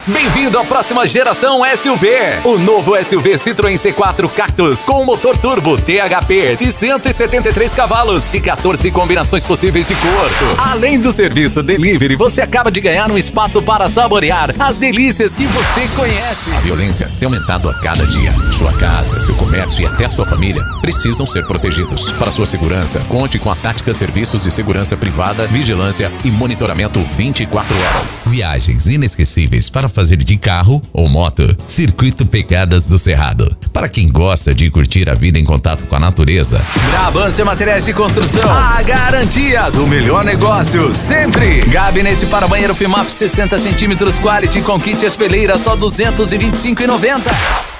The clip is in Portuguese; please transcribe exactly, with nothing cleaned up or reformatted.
Bem-vindo à próxima geração S U V. O novo S U V Citroën C quatro Cactus com motor turbo T H P de cento e setenta e três cavalos e quatorze combinações possíveis de cor. Além do serviço delivery, você acaba de ganhar um espaço para saborear as delícias que você conhece. A violência tem aumentado a cada dia. Sua casa, seu comércio e até sua família precisam ser protegidos. Para sua segurança, conte com a Tática Serviços de Segurança Privada, Vigilância e Monitoramento vinte e quatro horas. Viagens inesquecíveis para fazer de carro ou moto. Circuito Pegadas do Cerrado. Para quem gosta de curtir a vida em contato com a natureza. Brabância Materiais de Construção. A garantia do melhor negócio, sempre. Gabinete para banheiro Fimap sessenta centímetros Quality com kit espelheira só duzentos e vinte e cinco reais e noventa centavos.